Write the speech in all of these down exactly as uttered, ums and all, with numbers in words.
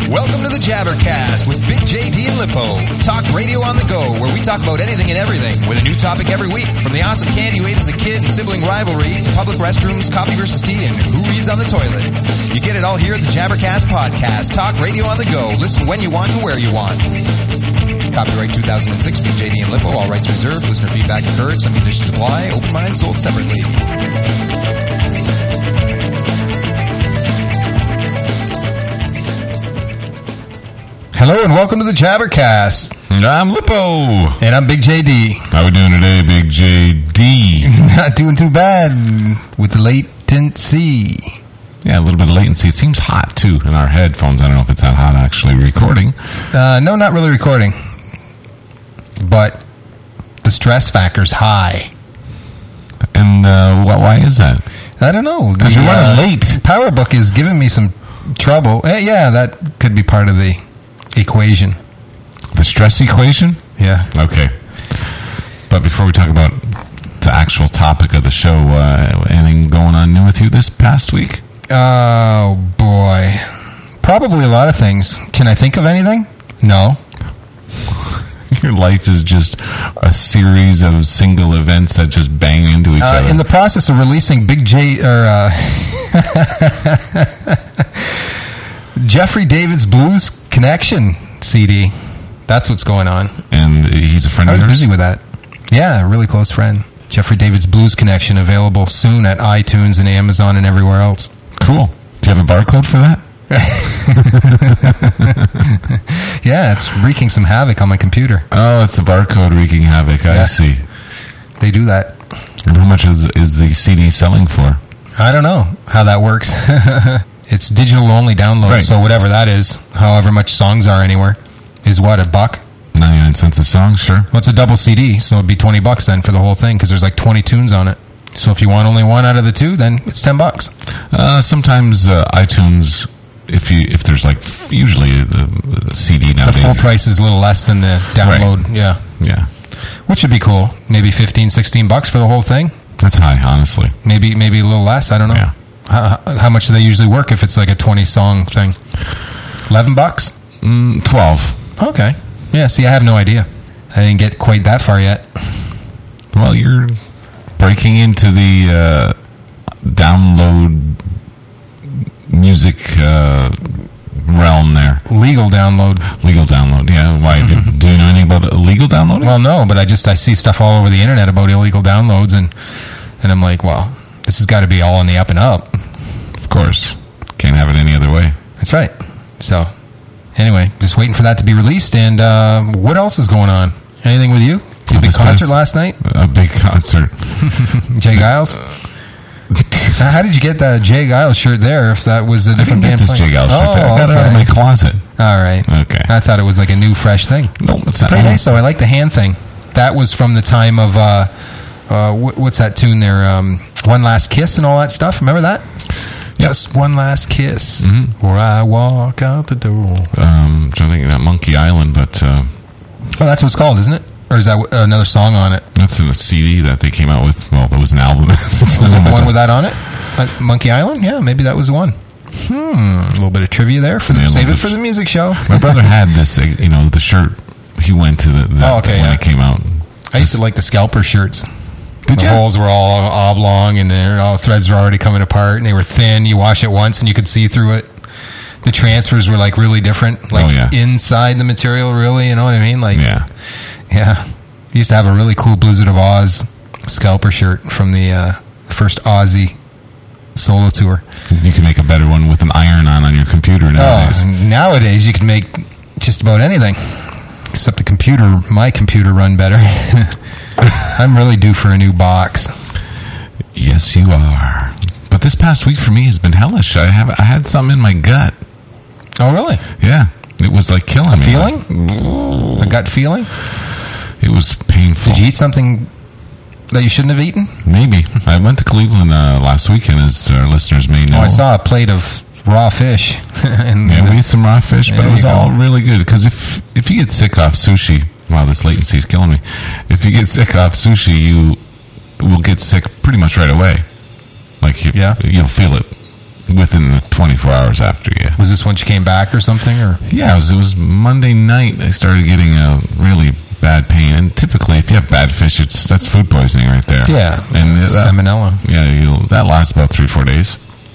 Welcome to the Jabbercast with Big J D and Lippo. Talk radio on the go, where we talk about anything and everything with a new topic every week. From the awesome candy you ate as a kid and sibling rivalries, public restrooms, coffee versus tea, and who reads on the toilet. You get it all here at the Jabbercast Podcast. Talk radio on the go. Listen when you want and where you want. Copyright two thousand six, Big J D and Lippo. All rights reserved. Listener feedback encouraged. Some conditions apply. Open mind sold separately. Hello and welcome to the Jabbercast. I'm Lippo. And I'm Big J D. How we doing today, Big J D? Not doing too bad with the latency. Yeah, a little bit of latency. It seems hot, too, in our headphones. I don't know if it's that hot actually recording. Uh, no, not really recording. But the stress factor's high. And uh, wh- why is that? I don't know. Because you're running uh, late. PowerBook is giving me some trouble. Eh, yeah, that could be part of the equation. The stress equation? Yeah. Okay. But before we talk about the actual topic of the show, uh, anything going on new with you this past week? Oh, boy. Probably a lot of things. Can I think of anything? No. Your life is just a series of single events that just bang into each uh, other. In the process of releasing Big J... or uh, Jeffrey David's Blues Connection C D. That's what's going on. And he's a friend I of was yours? busy with that. Yeah, a really close friend. Jeffrey David's Blues Connection, available soon at iTunes and Amazon and everywhere else. Cool. Do you have a barcode for that? Yeah, it's wreaking some havoc on my computer. Oh, it's the barcode wreaking havoc. I Yeah. see. They do that. And how much is is the C D selling for? I don't know how that works. It's digital only download, Right. so whatever that is, however much songs are anywhere, is what, a buck? ninety-nine cents a song, sure. Well, it's a double C D, so it'd be twenty bucks then for the whole thing, because there's like twenty tunes on it. So if you want only one out of the two, then it's ten bucks. Uh, sometimes uh, iTunes, if you if there's like usually the, the C D nowadays, The full price is a little less than the download. Right. Yeah. Yeah, Which would be cool. Maybe fifteen, sixteen bucks for the whole thing. that's high, honestly. Maybe maybe a little less. I don't know. Yeah. How, how much do they usually work if it's like a twenty song thing? eleven bucks? Mm, Twelve. Okay. Yeah, see, I have no idea. I didn't get quite that far yet. Well, you're breaking into the uh, download music uh, realm there. Legal download. Legal download. Yeah. Why? do, do you know anything about illegal downloading? Well, no, but I just I see stuff all over the internet about illegal downloads, and and I'm like, well, this has got to be all on the up and up. Of course. Can't have it any other way. That's right. So, anyway, just waiting for that to be released. And uh, what else is going on? Anything with you? You Oh, big this concert past- last night? A big concert. Jay Giles? How did you get that Jay Giles shirt there if that was a I different didn't band get this playing? Jay Giles shirt. Oh, there. I got okay. it out of my closet. All right. Okay. I thought it was like a new, fresh thing. No, it's not. Pretty nice, though. I like the hand thing. That was from the time of, uh, uh, what, what's that tune there? Um, One Last Kiss and all that stuff. Remember that? Yes. Just one last kiss Mhm. or I walk out the door. Um, I'm trying to think of that Monkey Island, but uh, Oh, that's what it's called, isn't it? Or is that w- another song on it? that's a C D that they came out with. Well, there was an album. Was it the one with that on it? Uh, Monkey Island? Yeah, maybe that was the one. Hmm. A little bit of trivia there. For the, Yeah, a save little it bit. for the music show. My brother had this, uh, you know, the shirt. He went to the, the Oh, okay, when yeah. it came out. I used to like the scalper shirts. Did the you? holes were all oblong and they're- all the threads were already coming apart and they were thin. You wash it once and you could see through it. The transfers were like really different. Like Oh, yeah. inside the material, really. You know what I mean? Like, Yeah. yeah. Used to have a really cool Blizzard of Oz scalper shirt from the uh, first Ozzy solo tour. You can make a better one with an iron-on on your computer nowadays. Oh, nowadays you can make just about anything, except the computer, my computer, run better. I'm really due for a new box. Yes, you are. But this past week for me has been hellish. I have I had something in my gut. Oh, really? Yeah, it was like killing me. Feeling? A gut feeling? It was painful. Did you eat something that you shouldn't have eaten? Maybe. I went to Cleveland uh, last weekend, as our listeners may know. Oh, I saw a plate of raw fish. and Yeah, we ate some raw fish, but There it was you go. all really good. Because if if you get sick off sushi, wow, this latency is killing me. If you get sick off sushi, you will get sick pretty much right away. Like, you, Yeah. you'll feel it Within the twenty-four hours after, yeah. Was this once you came back or something? Or Yeah, it was, it was Monday night. I started getting a really bad pain. And typically, if you have bad fish, it's that's food poisoning right there. Yeah, and that, salmonella. Yeah, you'll, that lasts about three, four days.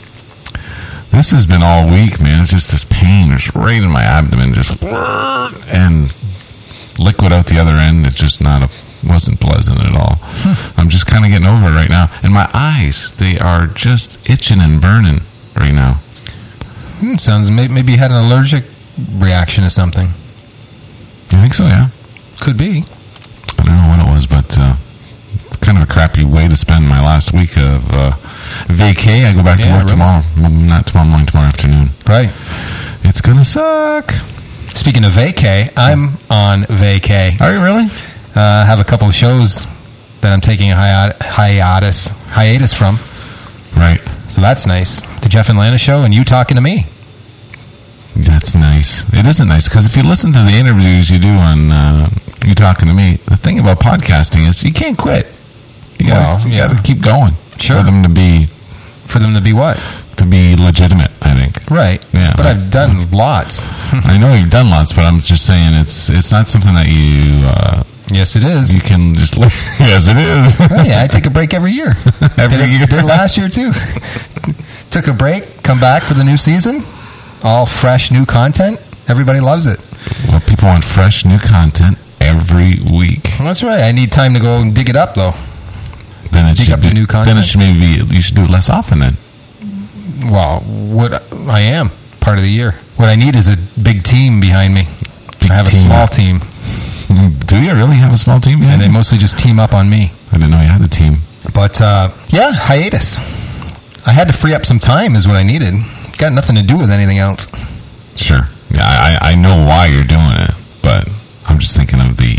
This has been all week, man. It's just this pain just right in my abdomen, just and liquid out the other end. It's just not a wasn't pleasant at all. Hmm. I'm just kind of getting over it right now, and my eyes, they are just itching and burning right now. Hmm, sounds maybe, maybe you had an allergic reaction to something. You think so? Yeah, could be. I don't know what it was, but uh, kind of a crappy way to spend my last week of uh, vacay. I go back to yeah, work really? tomorrow. Not tomorrow morning, tomorrow afternoon. Right. It's gonna suck. Speaking of vacay, I'm on vacay. Are you really? I uh, have a couple of shows that I'm taking a hiat- hiatus hiatus from. Right. So that's nice. The Jeff and Lana show and you talking to me. That's nice. It isn't nice because if you listen to the interviews you do on uh, You Talking to Me, the thing about podcasting is you can't quit. You gotta, well, you yeah. gotta keep going. Sure. For them to be... For them to be what? To be legitimate, I think. Right. Yeah. But I've done lots. I know you've done lots, but I'm just saying it's it's not something that you... Uh, yes, it is. You can just... Yes, it is. Oh, yeah, I take a break every year. every did, year. Did last year, too. Took a break, come back for the new season. All fresh, new content. Everybody loves it. Well, people want fresh, new content every week. Well, that's right. I need time to go and dig it up, though. Then it dig should up be, the new content. Then it should maybe... You should do it less often, then. Well, what I am part of the year. What I need is a big team behind me. Big I have team. a small team. Do you really have a small team behind And you? they mostly just team up on me. I didn't know you had a team. But, uh, yeah, hiatus. I had to free up some time is what I needed. Got nothing to do with anything else. Sure. Yeah, I, I know why you're doing it, but I'm just thinking of the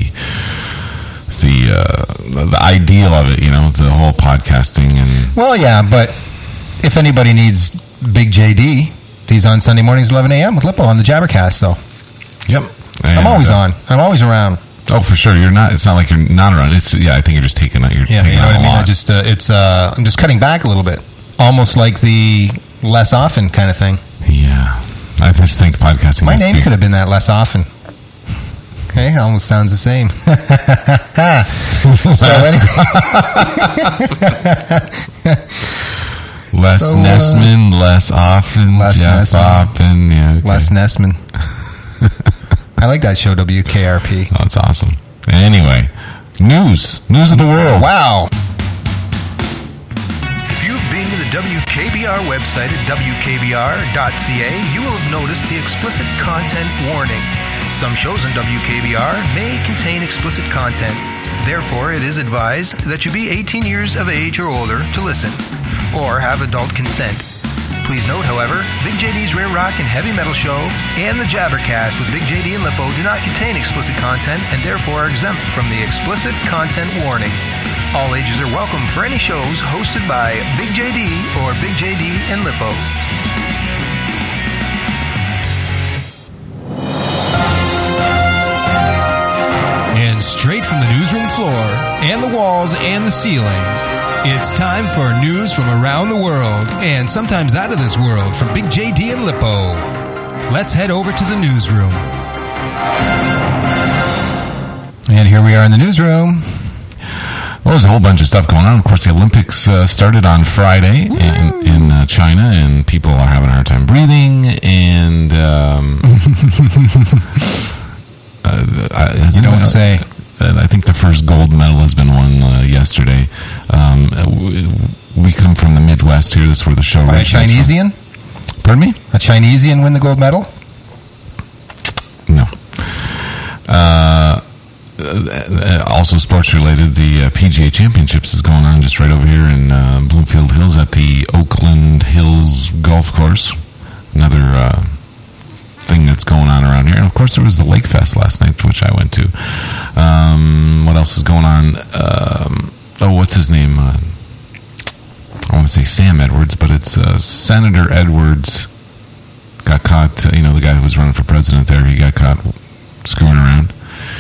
the uh, the ideal of it, you know, the whole podcasting and... Well, yeah, but if anybody needs Big J D, he's on Sunday mornings, eleven a.m. with Lippo on the Jabbercast, so... Yep. And, I'm always uh, on. I'm always around. Oh, for sure. You're not. It's not like you're not around. It's yeah. I think you're just taking that. You're yeah, taking you know what I mean. Lot. I just uh, it's uh, I'm just cutting back a little bit, almost like the less often kind of thing. Yeah, I just think podcasting. My name be- could have been that less often. Okay, it almost sounds the same. so anyway. Less so, uh, Nessman, less often, less Jeff Nessman. Oppen, yeah, okay. Less Nessman. I like that show, W K R P. Oh, that's awesome. Anyway, news. News of the world. Wow. If you've been to the W K B R website at W K B R dot C A, you will have noticed the explicit content warning. Some shows on W K B R may contain explicit content. Therefore, it is advised that you be eighteen years of age or older to listen, or have adult consent. Please note, however, Big J D's Rare Rock and Heavy Metal Show and the Jabbercast with Big J D and Lippo do not contain explicit content and therefore are exempt from the explicit content warning. All ages are welcome for any shows hosted by Big J D or Big J D and Lippo. And straight from the newsroom floor and the walls and the ceiling, it's time for news from around the world and sometimes out of this world from Big J D and Lippo. Let's head over to the newsroom. And here we are in the newsroom. Well, there's a whole bunch of stuff going on. Of course, the Olympics uh, started on Friday in, in uh, China, and people are having a hard time breathing. And um, uh, has you anyone, don't say. Uh, I think the first gold medal has been won uh, yesterday. Um, we, we come from the Midwest here. This is where the show By a originates Chinesian? from. Pardon me? A Chinesian win the gold medal? No. Uh, uh, also sports related, the uh, P G A Championships is going on just right over here in uh, Bloomfield Hills at the Oakland Hills Golf Course. Another uh, thing that's going on around here. And of course, there was the Lake Fest last night, which I went to. Um, what else is going on? Um, oh, what's his name? Uh, I want to say Sam Edwards, but it's uh, Senator Edwards got caught. Uh, you know, the guy who was running for president there, he got caught screwing around.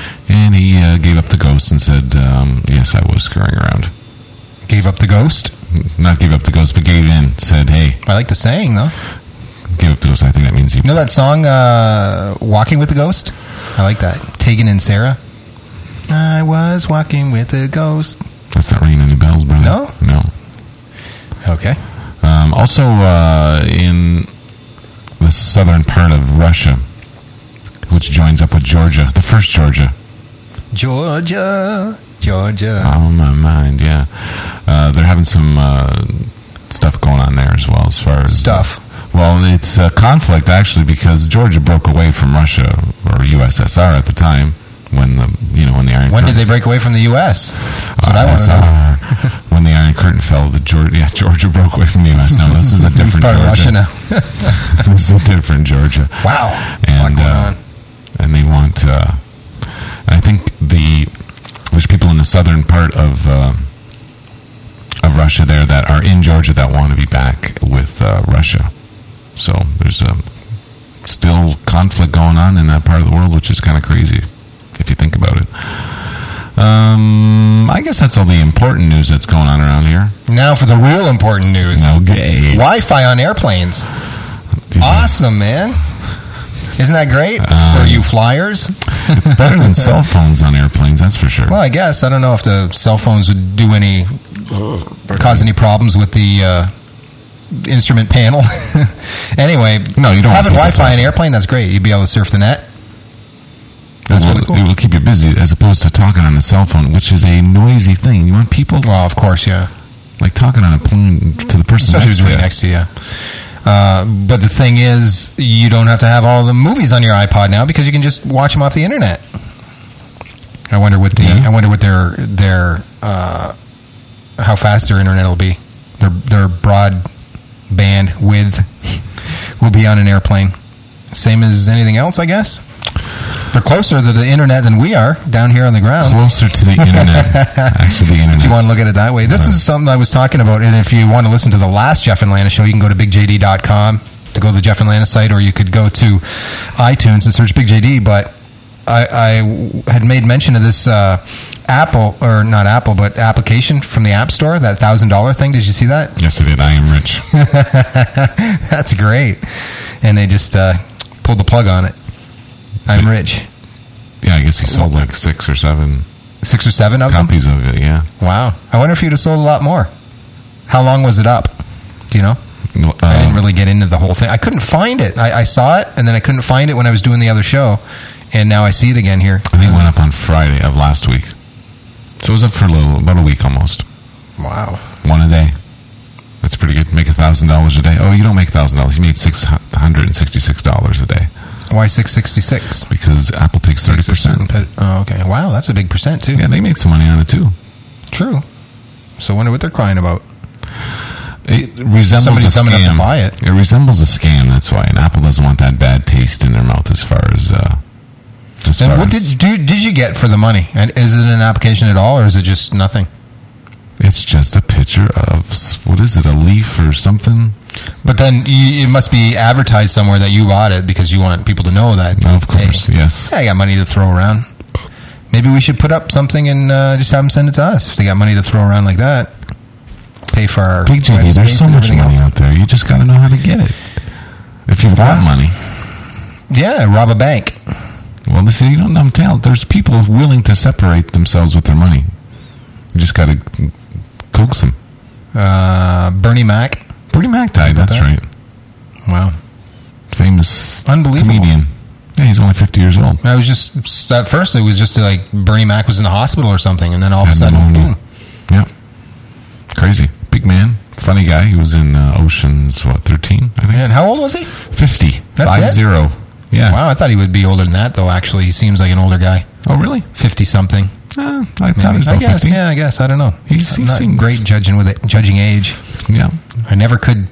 And he uh, gave up the ghost and said, um, yes, I was screwing around. Gave up the ghost? not give up the ghost, but gave in. Said, "Hey, I like the saying though. give up the ghost." I think that means you. You know that song, uh, "Walking with the Ghost"? I like that. Tegan and Sarah. I was walking with a ghost. That's not ringing any bells, brother. No? No. Okay. Um, also, uh, in the southern part of Russia, which joins up with Georgia, the first Georgia. Georgia, Georgia. On my mind, yeah. Uh, they're having some uh, stuff going on there as well, as far as Stuff. Uh, well, it's a conflict actually because Georgia broke away from Russia or U S S R at the time when the you know when the Iron When Curtain, did they break away from the U S? That's what uh, I want to know. know. When the Iron Curtain fell, the Georgia, yeah, Georgia broke away from the U S. No, this is a different It's part of Georgia. Russia now. This is a different Georgia. Wow. And What's going uh, on? and they want. Uh, I think the there's people in the southern part of uh, of Russia there that are in Georgia that want to be back with uh, Russia. So there's a still conflict going on in that part of the world, which is kind of crazy if you think about it. Um, I guess that's all the important news that's going on around here. Now for the real important news. Okay. Wi-Fi on airplanes. Awesome, man. Isn't that great Um, for you flyers? It's better than cell phones on airplanes, that's for sure. Well, I guess. I don't know if the cell phones would do any, cause any problems with the uh, instrument panel. Anyway, No, you don't want having people Wi-Fi on an talking. airplane, that's great. You'd be able to surf the net. That's it will, really cool. It will keep you busy as opposed to talking on a cell phone, which is a noisy thing. You want people Well, of course, yeah. like talking on a plane to the person Especially next who's to right you. next to you. Uh, but the thing is, you don't have to have all the movies on your iPod now because you can just watch them off the internet. I wonder what the Yeah. I wonder what their their uh, how fast their internet will be. Their their broadband width will be on an airplane. Same as anything else, I guess. They're closer to the internet than we are down here on the ground. Closer to the internet. Actually, the internet. If you want to look at it that way. This is something I was talking about. And if you want to listen to the last Jeff and Lana show, you can go to big j d dot com to go to the Jeff and Lana site, or you could go to iTunes and search Big J D. But I, I had made mention of this uh, Apple, or not Apple, but application from the App Store, that one thousand dollars thing. Did you see that? Yes, I did. I am rich. That's great. And they just uh, pulled the plug on it. I'm rich. Yeah, I guess he sold like six or seven Six or seven of them? copies of it. Yeah. Wow. I wonder if you'd have sold a lot more. How long was it up? Do you know? Uh, I didn't really get into the whole thing. I couldn't find it. I, I saw it, and then I couldn't find it when I was doing the other show, and now I see it again here. I think it went up on Friday of last week. So it was up for a little, about a week almost. Wow. One a day. That's pretty good. Make a thousand dollars a day. Oh, you don't make a thousand dollars. You made six hundred and sixty-six dollars a day Why six sixty-six? because Apple takes thirty percent. Oh, okay. Wow, that's a big percent, too. Yeah, they made some money on it too. True. So I wonder what they're crying about. It resembles Somebody's a coming up scam. to buy it. It resembles a scam. That's why, and Apple doesn't want that bad taste in their mouth as far as. Uh, as And far what as- did do, did you get for the money? And is it an application at all, or is it just nothing? It's just a picture of s- what is it? A leaf or something? But then you, it must be advertised somewhere that you bought it because you want people to know that. No, of course, hey, yes. I got money to throw around. Maybe we should put up something and uh, just have them send it to us if they got money to throw around like that. Pay for our Big J D, web there's space so and much everything money else. out there. You just got to know how to get it. If you want money, Yeah, rob a bank. well, listen, you don't know. I'm telling. There's people willing to separate themselves with their money. You just got to coax them. Uh, Bernie Mac. Bernie Mac died. That's that? right. Wow. Famous Unbelievable. comedian. Yeah, he's only fifty years old. I was just, at first it was just like Bernie Mac was in the hospital or something, and then all of a Had sudden, pneumonia. boom. Yeah. Crazy. Big man. Funny guy. He was in uh, Ocean's, what, thirteen, I think? And how old was he? fifty. That's Five it? zero. Yeah. Wow, I thought he would be older than that, though, actually. He seems like an older guy. Oh, really? fifty-something. Uh, I thought Maybe. he was I about guess, fifty. yeah, I guess. I don't know. He's- I'm he not seems- great judging with it, judging age. Yeah. I never could.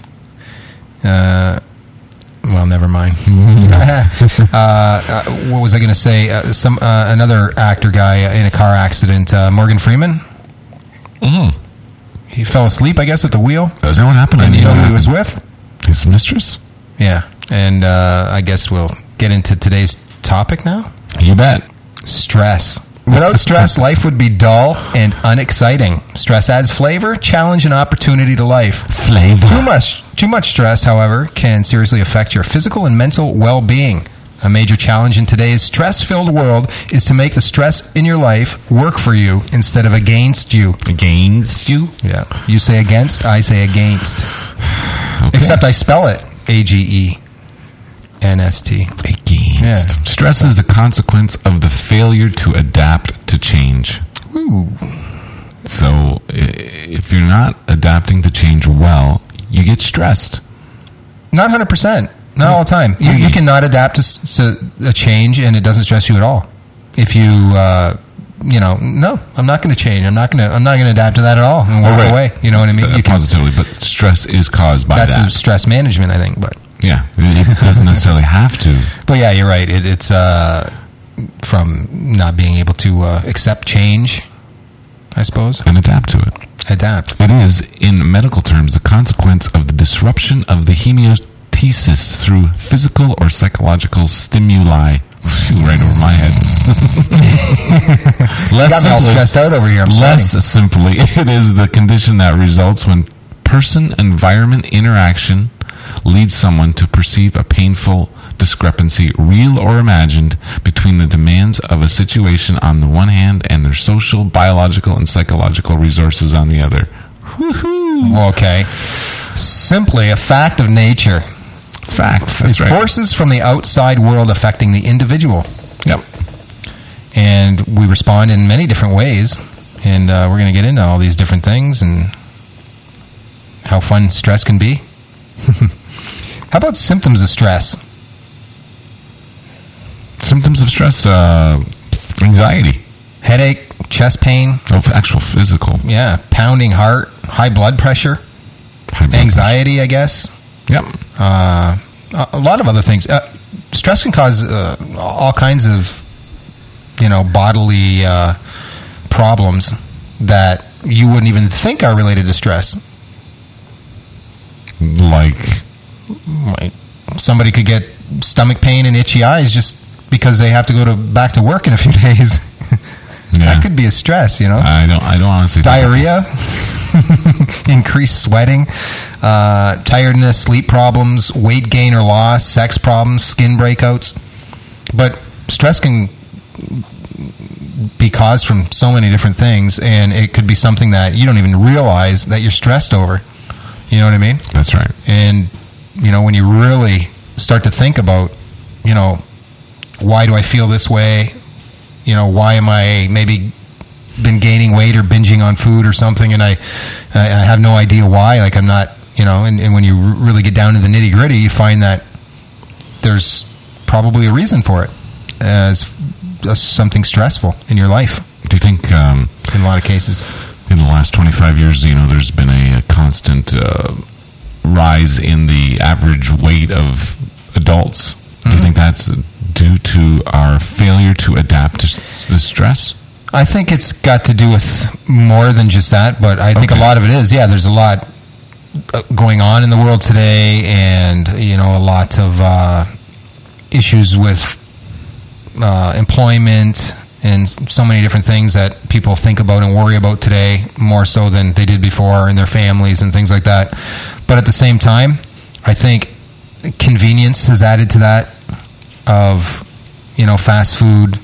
Uh, well, never mind. uh, uh, what was I going to say? Uh, some uh, another actor guy in a car accident. Uh, Morgan Freeman. Mm-hmm. He fell asleep, I guess, at the wheel. Is that what happened? And I you know didn't who he what was happened. with? His mistress? Yeah, and uh, I guess we'll get into today's topic now. You bet. Stress. Without stress, life would be dull and unexciting. Stress adds flavor, challenge, and opportunity to life. Flavor. Too much, too much stress, however, can seriously affect your physical and mental well-being. A major challenge in today's stress-filled world is to make the stress in your life work for you instead of against you. Against you? Yeah. You say against, I say against. Okay. Except I spell it A G E N S T. Against. Yeah. Stress is the consequence of the failure to adapt to change. Ooh. So i- if you're not adapting to change well, you get stressed. Not one hundred percent. Not all the time. You, you cannot adapt to, s- to a change and it doesn't stress you at all. If you, uh, you know, no, I'm not going to change. I'm not going to. I'm not going to adapt to that at all and walk right. away. You know what I mean? Uh, You can, positively, but stress is caused by that's that. a stress management, I think. But Yeah, it doesn't necessarily have to. but yeah, you're right. It, it's uh, from not being able to uh, accept change, I suppose. And adapt to it. Adapt. It is, in medical terms, the consequence of the disruption of the homeostasis through physical or psychological stimuli. Right over my head. Less Got me all simply- stressed out over here. I'm Less sweating. simply, it is the condition that results when person-environment interaction leads someone to perceive a painful discrepancy, real or imagined, between the demands of a situation on the one hand and their social, biological, and psychological resources on the other. Well, okay. Simply a fact of nature. It's fact. That's It's right. forces from the outside world affecting the individual. Yep. And we respond in many different ways. And uh, we're going to get into all these different things and how fun stress can be. How about symptoms of stress? Symptoms of stress, uh, anxiety, Headache, chest pain, of actual physical. yeah, pounding heart, high blood pressure, high blood anxiety, I guess. pressure. Yep. Uh, a a lot of other things. Uh, stress can cause uh, all kinds of, you know, bodily uh, problems that you wouldn't even think are related to stress. Like, Like somebody could get stomach pain and itchy eyes just because they have to go to back to work in a few days. yeah. That could be a stress, you know. I don't. I don't honestly. think Diarrhea, increased sweating, uh, tiredness, sleep problems, weight gain or loss, sex problems, skin breakouts. But stress can be caused from so many different things, and it could be something that you don't even realize that you're stressed over. You know what I mean? That's right. And, you know, when you really start to think about, you know, why do I feel this way? You know, why am I maybe been gaining weight or binging on food or something, and I, I I have no idea why. Like, I'm not, you know, and, and when you r- really get down to the nitty gritty, you find that there's probably a reason for it as, as something stressful in your life Do you think um, in a lot of cases. in the last twenty-five years, you know, there's been a, a constant uh, rise in the average weight of adults? Do you think that's due to our failure to adapt to s- the stress? I think it's got to do with more than just that, but I think Okay. a lot of it is. Yeah, there's a lot uh, going on in the world today, and you know, a lot of uh, issues with uh, employment and so many different things that people think about and worry about today more so than they did before in their families and things like that. But at the same time, I think convenience has added to that, of, you know, fast food,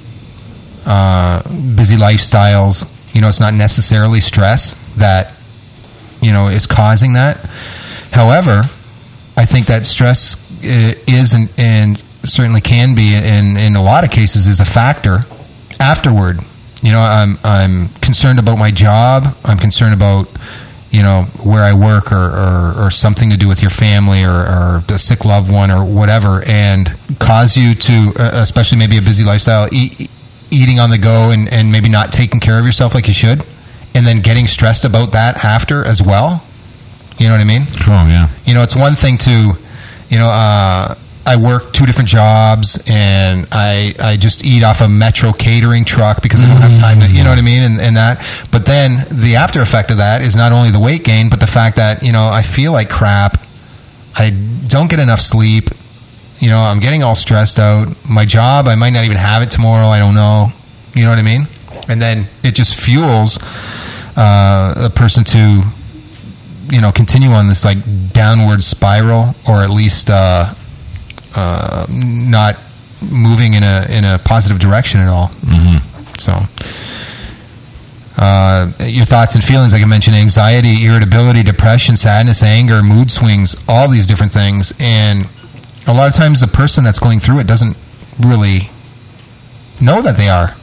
uh, busy lifestyles. You know, it's not necessarily stress that, you know, is causing that. However, I think that stress i- is and, and certainly can be, in, in a lot of cases, is a factor afterward. You know, I'm I'm concerned about my job. I'm concerned about, you know, where I work, or, or, or something to do with your family, or, or a sick loved one, or whatever, and cause you to, uh, especially maybe a busy lifestyle, eat, eating on the go, and, and maybe not taking care of yourself like you should, and then getting stressed about that after as well. You know what I mean? Oh, yeah. You know, it's one thing to, you know, uh, I work two different jobs, and I I just eat off a Metro catering truck because I don't have time to, you know what I mean, and, and that. But then the after effect of that is not only the weight gain, but the fact that, you know, I feel like crap. I don't get enough sleep. You know, I'm getting all stressed out. My job, I might not even have it tomorrow. I don't know. You know what I mean? And then it just fuels uh, a person to, you know, continue on this like downward spiral, or at least uh, uh, not moving in a in a positive direction at all. Mm-hmm. So, uh, your thoughts and feelings, like I mentioned, anxiety, irritability, depression, sadness, anger, mood swings, all these different things. And a lot of times the person that's going through it doesn't really know that they are.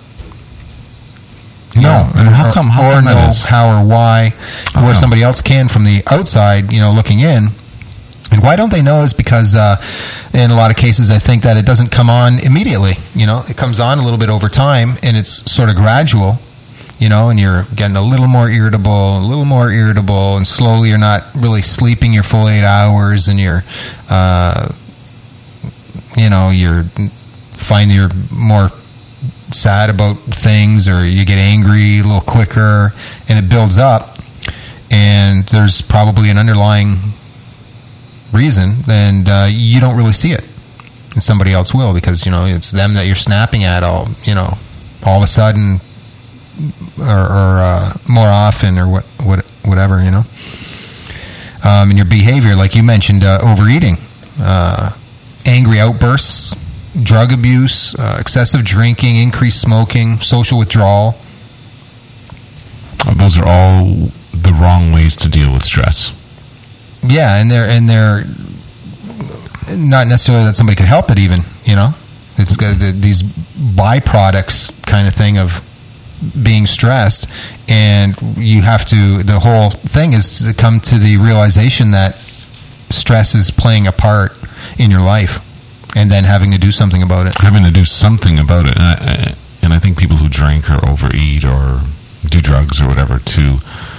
No, and how or, come? How or come that know is? how or why, How where come? somebody else can from the outside, you know, looking in. And why don't they know is because uh, in a lot of cases, I think that it doesn't come on immediately. You know, it comes on a little bit over time, and it's sort of gradual. You know, and you're getting a little more irritable, a little more irritable, and slowly you're not really sleeping your full eight hours, and you're, uh, you know, you're finding you're more sad about things, or you get angry a little quicker, and it builds up, and there's probably an underlying reason, and uh, you don't really see it, and somebody else will, because, you know, it's them that you're snapping at all, you know, all of a sudden, or, or uh, more often, or what, what, whatever, you know. Um, and your behavior, like you mentioned, uh, overeating, uh, angry outbursts, drug abuse, uh, excessive drinking, increased smoking, social withdrawal. Those are all the wrong ways to deal with stress. Yeah, and they're and they're not necessarily that somebody could help it. Even, you know, it's got the, these byproducts kind of thing of being stressed, and you have to. The whole thing is to come to the realization that stress is playing a part in your life, and then having to do something about it. Having to do something about it. And I, and I think people who drink or overeat or do drugs or whatever to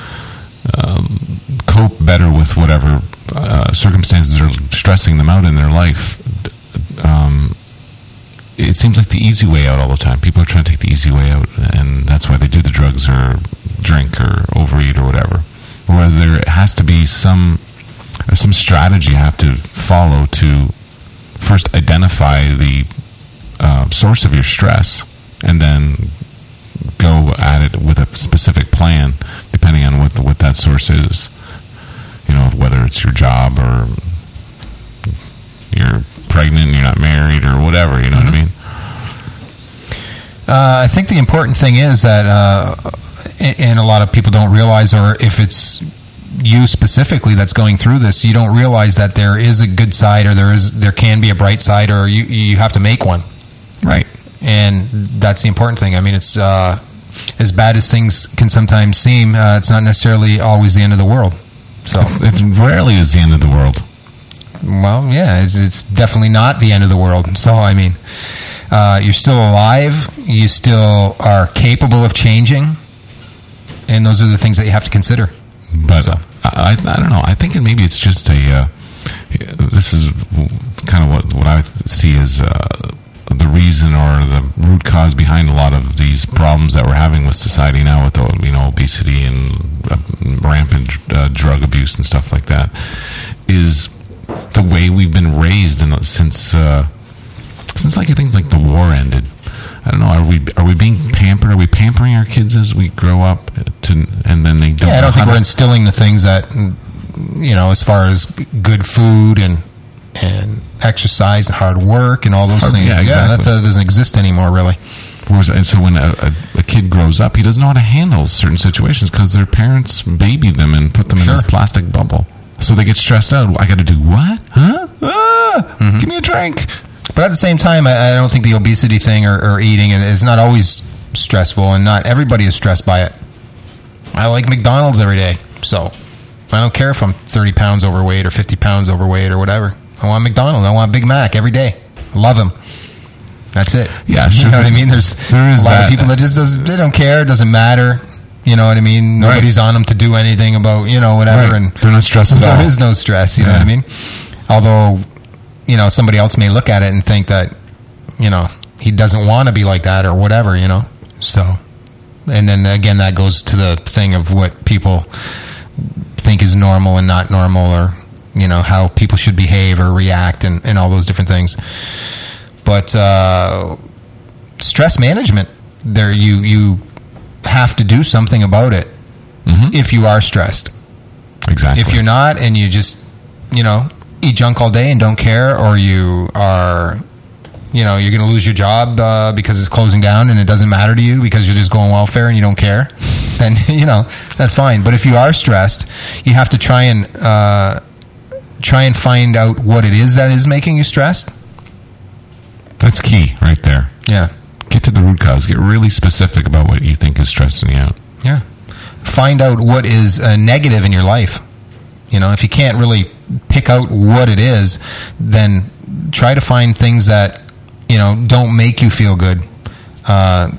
um, cope better with whatever uh, circumstances are stressing them out in their life, um, it seems like the easy way out all the time. People are trying to take the easy way out, and that's why they do the drugs or drink or overeat or whatever. Where there has to be some some strategy you have to follow to first identify the uh, source of your stress, and then go at it with a specific plan, depending on what the, what that source is. You know, whether it's your job or you're pregnant and you're not married or whatever. You know mm-hmm. what I mean? Uh, I think the important thing is that, uh, and a lot of people don't realize, or if it's you specifically that's going through this, you don't realize that there is a good side, or there is there can be a bright side, or you you have to make one. Right. And that's the important thing. I mean, it's uh, as bad as things can sometimes seem, uh, it's not necessarily always the end of the world. So It's rarely is the end of the world. Well, yeah, it's, it's definitely not the end of the world. So, I mean, uh, you're still alive. You still are capable of changing. And those are the things that you have to consider. But So. I, I don't know. I think it, maybe it's just a. Uh, this is kind of what what I see as uh, the reason or the root cause behind a lot of these problems that we're having with society now, with the, you know, obesity and uh, rampant uh, drug abuse and stuff like that, is the way we've been raised in, since uh, since like I think like the war ended. I don't know. Are we are we being pampered? Are we pampering our kids as we grow up to, and then they don't? Yeah, I know don't think how we're to- instilling the things that, you know, as far as good food and and exercise and hard work and all those Hard- things. yeah, exactly. that uh, doesn't exist anymore, really. Whereas- And so when a, a, a kid grows up, he doesn't know how to handle certain situations because their parents babied them and put them Sure. in this plastic bubble. So they get stressed out. I got to do what? Huh? Ah, Mm-hmm. Give me a drink. But at the same time, I, I don't think the obesity thing or, or eating is not always stressful, and not everybody is stressed by it. I like McDonald's every day, so I don't care if I'm thirty pounds overweight or fifty pounds overweight or whatever. I want McDonald's. I want Big Mac every day. I love them. That's it. Yeah, You sure. know what I mean? There's There is a lot that. of people that just doesn't, they don't care. It doesn't matter. You know what I mean? Nobody's on them to do anything about, you know, whatever. Right. And They're not stressed at there all. is no stress. You know Yeah. what I mean? Although, you know, somebody else may look at it and think that, you know, he doesn't want to be like that or whatever, you know? So, and then again, that goes to the thing of what people think is normal and not normal, or, you know, how people should behave or react, and, and all those different things. But uh, stress management, there you you have to do something about it Mhm. if you are stressed. Exactly. If you're not, and you just, you know, eat junk all day and don't care, or you are, you know, you're going to lose your job uh, because it's closing down and it doesn't matter to you because you're just going welfare and you don't care, then, you know, that's fine. But if you are stressed, you have to try and uh, try and find out what it is that is making you stressed. That's key right there. Yeah. Get to the root cause. Get really specific about what you think is stressing you out. Yeah. Find out what is uh, negative in your life. You know, if you can't really pick out what it is, then try to find things that, you know, don't make you feel good. Uh,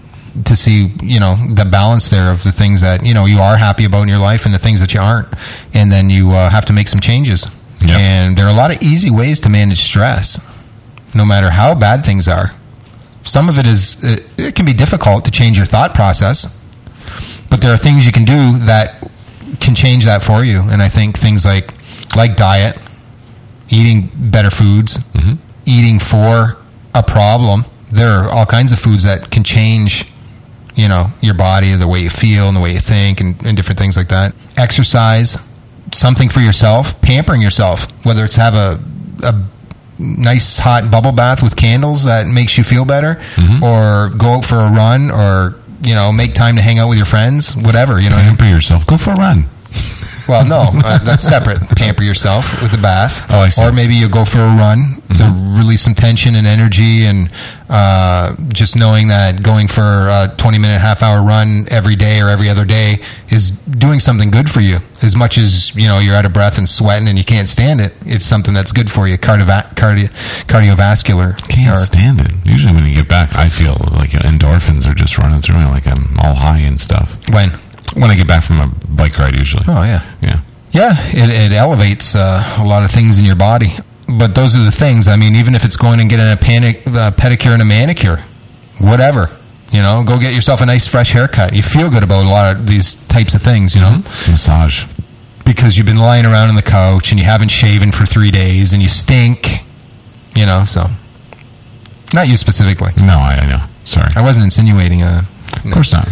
to see, you know, the balance there of the things that, you know, you are happy about in your life and the things that you aren't. And then you uh, have to make some changes. Yep. And there are a lot of easy ways to manage stress, no matter how bad things are. Some of it is, it, it can be difficult to change your thought process, but there are things you can do that can change that for you. And I think things like, like diet, eating better foods, Mm-hmm. eating for a problem. There are all kinds of foods that can change, you know, your body, the way you feel and the way you think, and, and different things like that. Exercise, something for yourself, pampering yourself, whether it's have a, a nice hot bubble bath with candles that makes you feel better, Mhm. or go out for a run, or, you know, make time to hang out with your friends, whatever, you know. Pamper yourself. Go for a run. Well, no, uh, that's separate. Pamper yourself with a bath. Oh, I see. Or maybe you go for a run to release some tension and energy, and uh, just knowing that going for a twenty-minute, half-hour run every day or every other day is doing something good for you. As much as, you know, you're out of breath and sweating and you can't stand it, it's something that's good for you, cardiova- cardi- cardiovascular. Can't or- stand it. Usually when you get back, I feel like endorphins are just running through me, like I'm all high and stuff. When? When I get back from a bike ride, usually. Oh, yeah. Yeah. Yeah, it, it elevates uh, a lot of things in your body. But those are the things. I mean, even if it's going and getting a panic, uh, pedicure and a manicure, whatever. You know, go get yourself a nice fresh haircut. You feel good about a lot of these types of things, you know. Massage. Because you've been lying around on the couch and you haven't shaven for three days and you stink, you know, so. Not you specifically. No, I, I know. Sorry. I wasn't insinuating a... Of course not.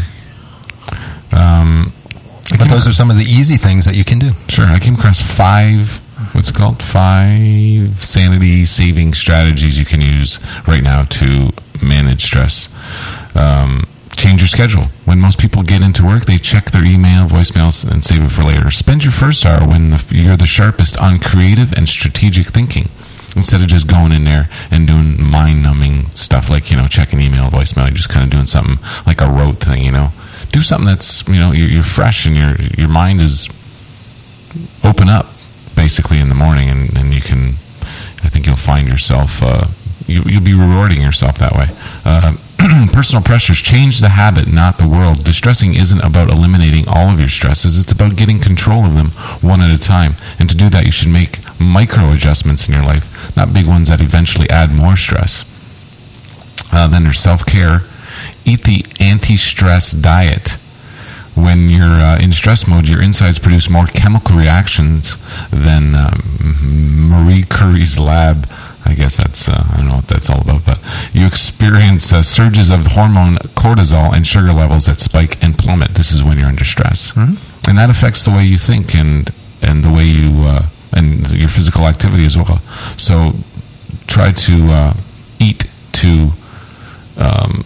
Um, I But came- those are some of the easy things that you can do. Sure. I came across five, what's it called? Five sanity saving strategies you can use right now to manage stress. Um, change your schedule. When most people get into work, they check their email, voicemails, and save it for later. Spend your first hour when the, you're the sharpest on creative and strategic thinking, instead of just going in there and doing mind-numbing stuff like, you know, checking email, voicemail. You're just kind of doing something like a rote thing, you know. Do something that's, you know, you're, you're fresh and your your mind is open up, basically, in the morning, and, and you can, I think you'll find yourself, uh, you, you'll be rewarding yourself that way. Uh, personal pressures, change the habit, not the world. Distressing isn't about eliminating all of your stresses, it's about getting control of them one at a time. And to do that, you should make micro adjustments in your life, not big ones that eventually add more stress. Uh, then there's self-care. Eat the anti-stress diet. When you're uh, in stress mode, your insides produce more chemical reactions than um, Marie Curie's lab. I guess that's, uh, I don't know what that's all about, but you experience uh, surges of hormone cortisol and sugar levels that spike and plummet. This is when you're under stress. Mm-hmm. And that affects the way you think and, and the way you, uh, and your physical activity as well. So try to uh, eat to, um,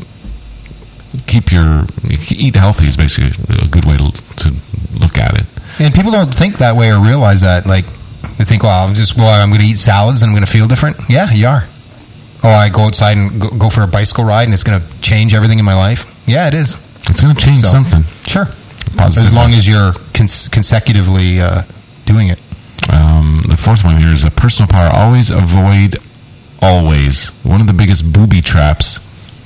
keep your eat healthy is basically a good way to, to look at it. And people don't think that way or realize that. Like, they think, well, I'm just, well, I'm going to eat salads and I'm going to feel different. Yeah, you are. Oh, I go outside and go, go for a bicycle ride and it's going to change everything in my life. Yeah, it is. It's going to change So, something. Sure. Positive. As long as you're cons- consecutively uh, doing it. Um, the fourth one here is a personal power. Always avoid always. One of the biggest booby traps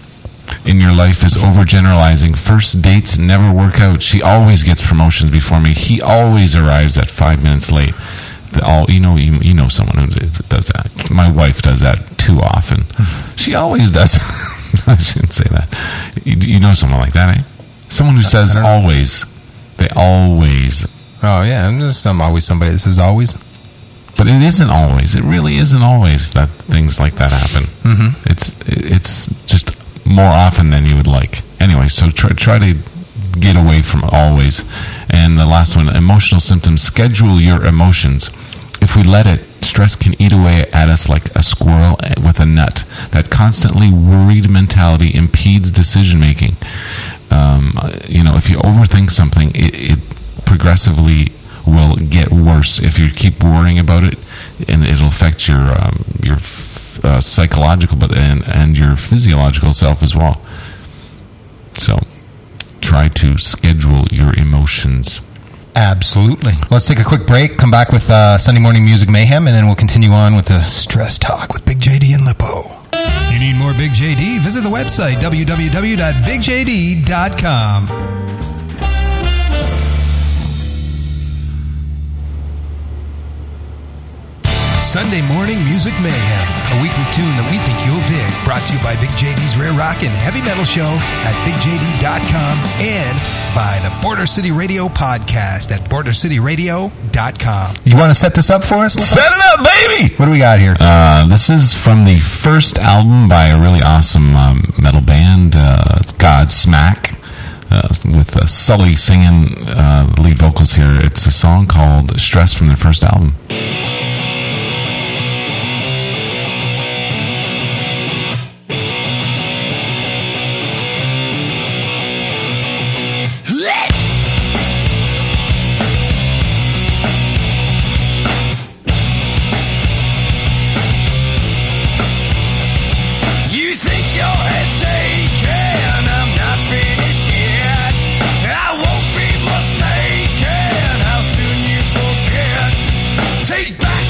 in your life is overgeneralizing. First dates never work out. She always gets promotions before me. He always arrives at five minutes late. The, all you know, you, you know someone who does that. My wife does that too often. She always does. I shouldn't say that. You, you know someone like that, eh? Someone who says I don't know. always. They always. Oh, yeah. I'm just I'm always somebody that says always. But it isn't always. It really isn't always that things like that happen. Mm-hmm. It's it's just more often than you would like. Anyway, so try try to get away from always. And the last one, emotional symptoms. Schedule your emotions. If we let it, stress can eat away at us like a squirrel with a nut. That constantly worried mentality impedes decision making. Um, you know, if you overthink something, it, it progressively will get worse. If you keep worrying about it, and it'll affect your um, your uh, psychological, but and and your physiological self as well. So, try to schedule your emotions. Absolutely. Let's take a quick break, come back with uh, Sunday Morning Music Mayhem, and then we'll continue on with the Stress Talk with Big J D and Lippo. You need more Big J D? Visit the website, w w w dot big j d dot com. Sunday Morning Music Mayhem, a weekly tune that we think you'll dig. Brought to you by Big J D's Rare Rock and Heavy Metal Show at big j d dot com and by the Border City Radio podcast at border city radio dot com. You want to set this up for us? Set it up, baby! What do we got here? Uh, this is from the first album by a really awesome um, metal band, uh, Godsmack, uh, with uh, Sully singing uh, lead vocals here. It's a song called Stress from their first album. Take back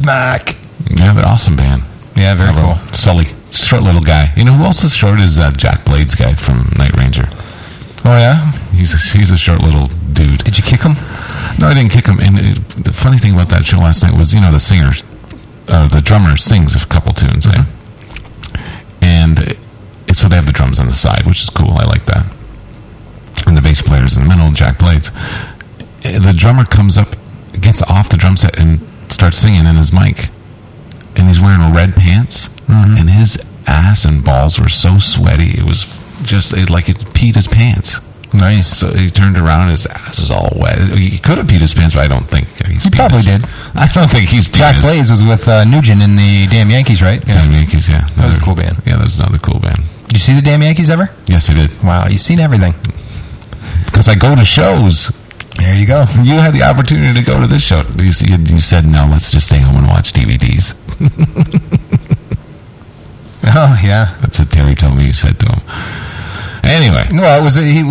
Godsmack. Yeah, they're awesome band. Yeah, very Hello. cool. Sully, short little guy. You know who else is short is uh, Jack Blades guy from Night Ranger. Oh, yeah? He's a, he's a short little dude. Did you kick him? No, I didn't kick him. And it, the funny thing about that show last night was, you know, the singer, uh, the drummer sings a couple tunes, mm-hmm. eh? And it, so they have the drums on the side, which is cool. I like that. And the bass player's in the middle, Jack Blades. And the drummer comes up, gets off the drum set, and starts singing in his mic. And he's wearing red pants, mm-hmm. and his ass and balls were so sweaty. It was just it, like it peed his pants. Nice. So he turned around, and his ass was all wet. He could have peed his pants, but I don't think he's He probably his. did. I don't think he's peed Jack his. Blades was with uh, Nugent in the Damn Yankees, right? Yeah. Damn Yankees, yeah. That was a cool band. Yeah, that was another cool band. Did you see the Damn Yankees ever? Yes, I did. Wow, you've seen everything. Because I go to shows. There you go. You had the opportunity to go to this show. You, you, you said, no, let's just stay home and watch D V Ds. Oh, yeah. That's what Terry told me you said to him. Anyway. No, it was he.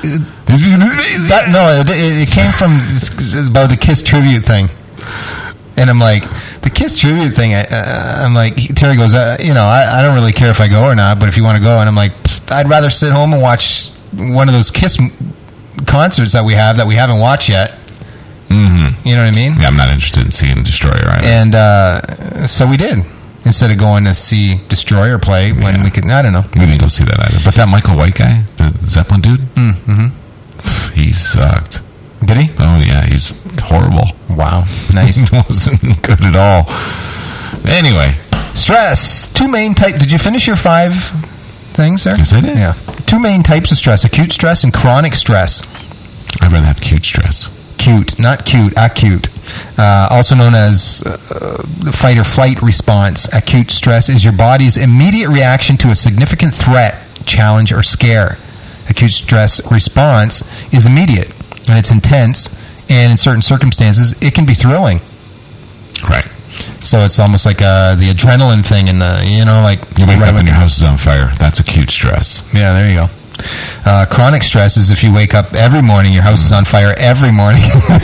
That, no, it, it came from it's about the Kiss tribute thing, and I'm like, the Kiss tribute thing. I, uh, I'm like, Terry goes, uh, you know, I, I don't really care if I go or not, but if you want to go, and I'm like, I'd rather sit home and watch one of those Kiss concerts that we have that we haven't watched yet. Mm-hmm. You know what I mean? Yeah, I'm not interested in seeing Destroyer either. And uh, so we did. Instead of going to see Destroyer play when yeah. we could, I don't know. We didn't go see that either. But that Michael White guy, the Zeppelin dude, mm-hmm. he sucked. Did he? Oh, yeah, he's horrible. Wow. Nice. He wasn't good at all. Anyway. Stress. Two main types. Did you finish your five things, sir? Yes, I did. Yeah. Two main types of stress, acute stress and chronic stress. I'd rather have cute stress. Cute, not cute, acute. Uh, also known as uh, the fight or flight response. Acute stress is your body's immediate reaction to a significant threat, challenge, or scare. Acute stress response is immediate, and it's intense, and in certain circumstances, it can be thrilling. Right. So it's almost like uh, the adrenaline thing, and the you know, like you wake right up and your house is on fire. That's acute stress. Yeah, there you go. Uh, chronic stress is if you wake up every morning, your house is on fire every morning.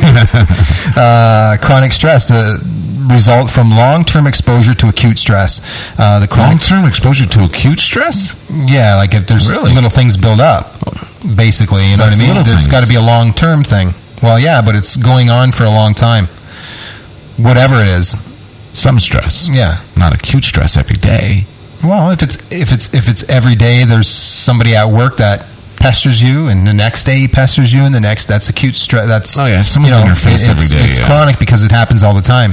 uh, chronic stress, the result from long-term exposure to acute stress. Uh, the chronic long-term exposure to acute stress? Yeah, like if there's really? little things build up, basically, you know That's what I mean? There's got to be a long-term thing. Well, yeah, but it's going on for a long time. Whatever it is. Some stress. Yeah. Not acute stress every day. Well, if it's if it's if it's every day, there's somebody at work that pesters you, and the next day he pesters you, and the next that's acute stress. That's oh yeah, someone's you know, in your face it, every it's, day. It's yeah. chronic because it happens all the time.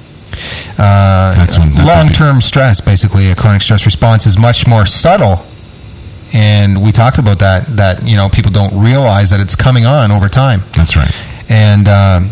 Uh, that's when that's long-term stress, basically, a chronic stress response is much more subtle, and we talked about that. That you know people don't realize that it's coming on over time. That's right, and. Um,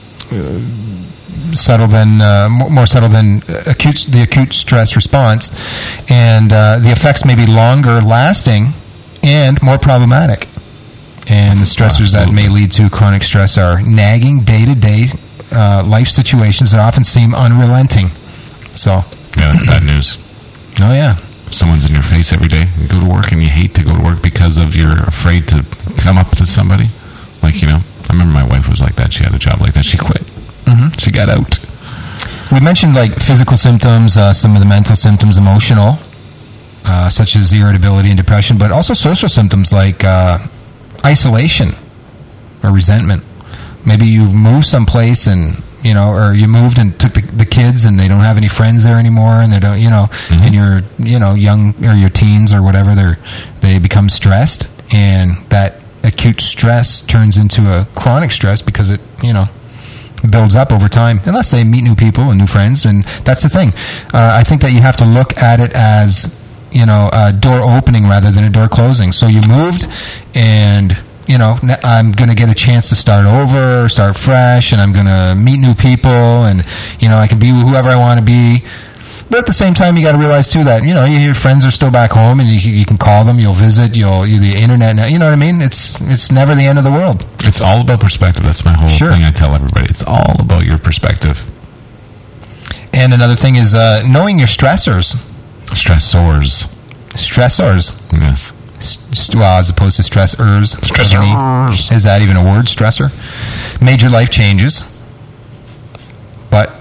subtle than uh, more subtle than acute the acute stress response, and uh, the effects may be longer lasting and more problematic. And the stressors that may lead to chronic stress are nagging day-to-day uh, life situations that often seem unrelenting. So yeah, that's bad news. Oh yeah, someone's in your face every day. You go to work and you hate to go to work because of you're afraid to come up to somebody. Like, you know, I remember my wife was like that. She had a job like that. She quit. Mm-hmm. She got out. We mentioned like physical symptoms, uh, some of the mental symptoms, emotional, uh, such as irritability and depression, but also social symptoms like uh, isolation or resentment. Maybe you've moved someplace and, you know, or you moved and took the, the kids and they don't have any friends there anymore, and they don't, you know, mm-hmm. and you're, you know, young or your teens or whatever, they're, they become stressed, and that acute stress turns into a chronic stress because it, you know, builds up over time, unless they meet new people and new friends. And that's the thing. Uh, I think that you have to look at it as, you know, a door opening rather than a door closing. So you moved, and, you know, I'm going to get a chance to start over, start fresh, and I'm going to meet new people, and, you know, I can be whoever I want to be. But at the same time, you got to realize too that, you know, your friends are still back home, and you, you can call them, you'll visit, you'll you the internet now. You know what I mean? It's it's never the end of the world. It's all about perspective. That's my whole sure. thing. I tell everybody, it's all about your perspective. And another thing is uh, knowing your stressors. Stressors. Stressors. Yes. St- well, as opposed to stressors. Stressors. Is that even a word? Stressor. Major life changes. But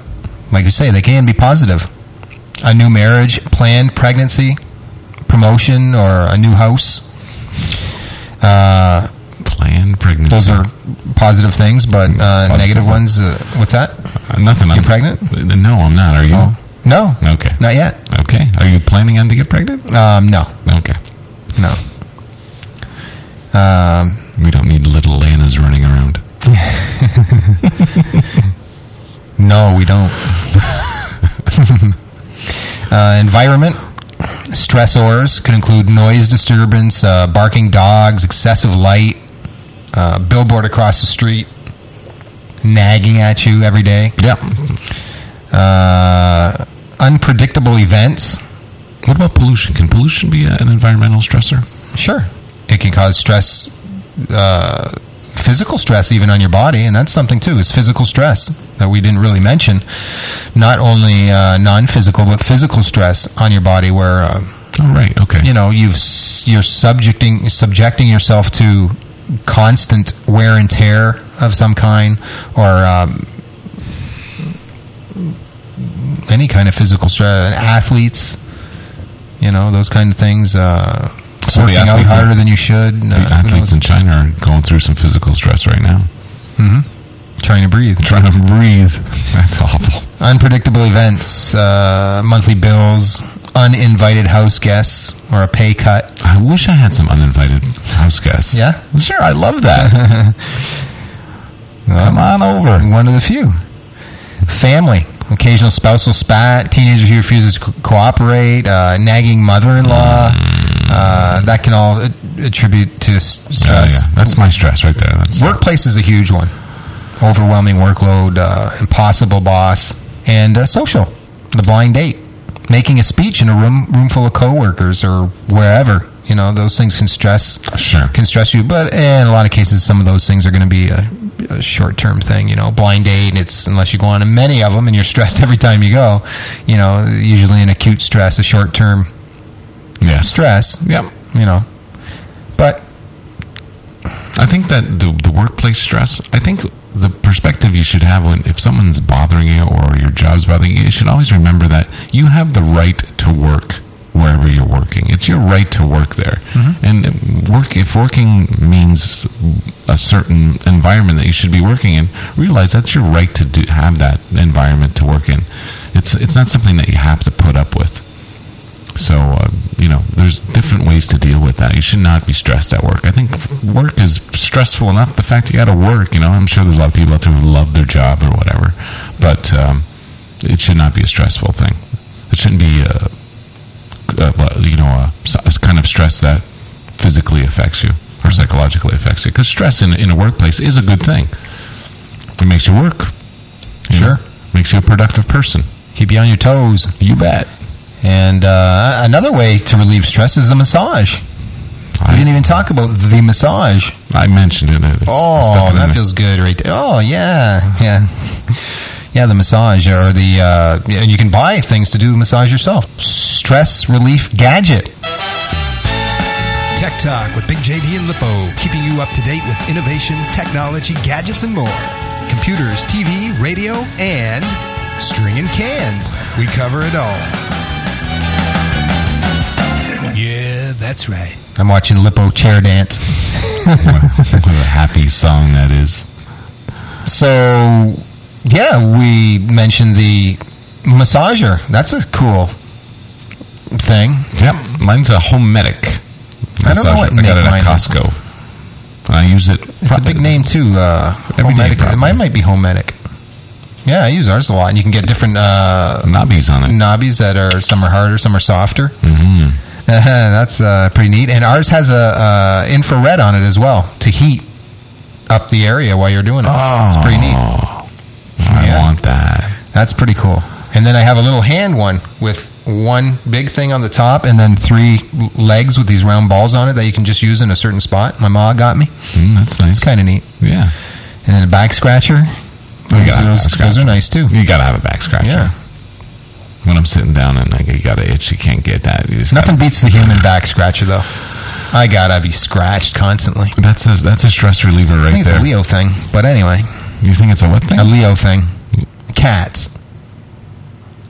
like you say, they can be positive. A new marriage, planned pregnancy, promotion, or a new house. Uh, planned pregnancy. Those are positive things, but uh, negative ones. Uh, what's that? Uh, nothing. You're I'm, pregnant? No, I'm not. Are you? Oh. No. Okay. Not yet. Okay. Are you planning on to get pregnant? Um, no. Okay. No. Um, we don't need little Lanas running around. No, we don't. uh, environment. Stressors could include noise disturbance, uh, barking dogs, excessive light, uh, billboard across the street, nagging at you every day. Yep. Uh, unpredictable events. What about pollution? Can pollution be an environmental stressor? Sure. It can cause stress, uh, physical stress even on your body, and that's something too, is physical stress that we didn't really mention. Not only uh, non-physical, but physical stress on your body where, uh, oh, right, okay. you know, you've, you're subjecting, subjecting yourself to constant wear and tear of some kind, or um, any kind of physical stress. Athletes, you know, those kind of things. Uh, so working out harder than you should. The uh, athletes in China are going through some physical stress right now. Mm-hmm. Trying to breathe. Trying to breathe. That's awful. Unpredictable events, uh, monthly bills, uninvited house guests, or a pay cut. I wish I had some uninvited house guests. Yeah? Sure, I love that. Well, come on over. One of the few. Family. Occasional spousal spat, teenager who refuses to co- cooperate, uh, nagging mother-in-law. Mm. Uh, that can all a- attribute to s- stress. Uh, yeah. That's my stress right there. That's Workplace is a huge one. Overwhelming workload, uh, impossible boss, and uh, social. The blind date. Making a speech in a room room full of coworkers or wherever. You know, those things can stress sure. can stress you. But in a lot of cases, some of those things are going to be a, a short-term thing. You know, blind date, and it's unless you go on to many of them and you're stressed every time you go. You know, usually an acute stress, a short-term yes. stress. Yep. You know, but I think that the the workplace stress, I think the perspective you should have when if someone's bothering you or your job's bothering you, you should always remember that you have the right to work wherever you're working. It's your right to work there. Mm-hmm. And work if working means a certain environment that you should be working in, realize that's your right to do, have that environment to work in. It's it's not something that you have to put up with. So, uh, you know, there's different ways to deal with that. You should not be stressed at work. I think work is stressful enough. The fact you got to work, you know, I'm sure there's a lot of people out there who love their job or whatever. But um, it should not be a stressful thing. It shouldn't be, a, a, you know, a, a kind of stress that physically affects you or psychologically affects you. Because stress in, in a workplace is a good thing. It makes you work. You sure. know, makes you a productive person. Keep you on your toes. You bet. And uh, another way to relieve stress is a massage. I, we didn't even talk about the massage. I mentioned it. It's oh, that feels good right there. Oh, yeah. Yeah. Yeah, the massage or the, uh, and you can buy things to do massage yourself. Stress relief gadget. Tech Talk with Big J D and Lippo, keeping you up to date with innovation, technology, gadgets, and more. Computers, T V, radio, and stringing cans. We cover it all. Yeah, that's right. I'm watching Lippo chair dance. what, what a happy song that is. So, yeah, we mentioned the massager. That's a cool thing. Yep, mine's a Homedic. I don't know what I got it name at Costco. I use it. It's a big name too. Uh, Homedic. Mine might be Homedic. Yeah, I use ours a lot, and you can get different uh, knobbies on it. Knobbies that are some are harder, some are softer. Mm-hmm. That's uh, pretty neat. And ours has a uh, infrared on it as well to heat up the area while you're doing it. Oh, it's pretty neat. I yeah. want that. That's pretty cool. And then I have a little hand one with one big thing on the top and then three legs with these round balls on it that you can just use in a certain spot. My ma got me. Mm, that's nice. It's kind of neat. Yeah. And then a back scratcher. Those, those, those, those are nice too. You gotta have a back scratcher. Yeah. When I'm sitting down and like you got an itch, you can't get that. You just Nothing gotta, beats the human back scratcher though. I gotta be scratched constantly. That's a, that's a stress reliever right there. I think it's there. a Leo thing, but anyway. You think it's a what thing? A Leo thing. Cats.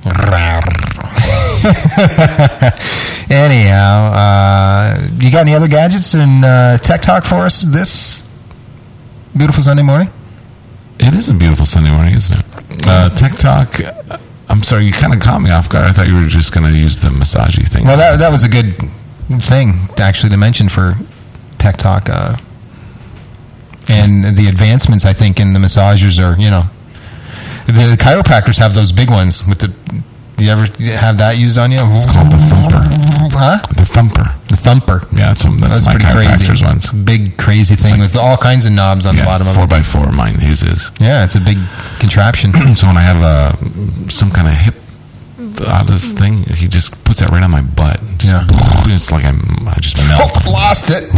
Anyhow, uh, you got any other gadgets and uh, tech talk for us this beautiful Sunday morning? It is a beautiful Sunday morning, isn't it? Uh, tech talk. I'm sorry, you kind of caught me off guard. I thought you were just going to use the massagey thing. Well, that that was a good thing to actually to mention for tech talk. Uh, and the advancements, I think, in the massagers are, you know, the chiropractors have those big ones with the. Do you ever have that used on you? It's called the thumper. Huh? The thumper. The thumper. Yeah, that's, that's, that's my pretty crazy. chiropractor's ones. Big crazy thing like, with all kinds of knobs on yeah, the bottom of four it. by four. Mine, his is. Yeah, it's a big contraption. So when I have a some kind of hip oddest thing, he just puts that right on my butt. Just, yeah, it's like I'm, I just melt. Oh, lost it.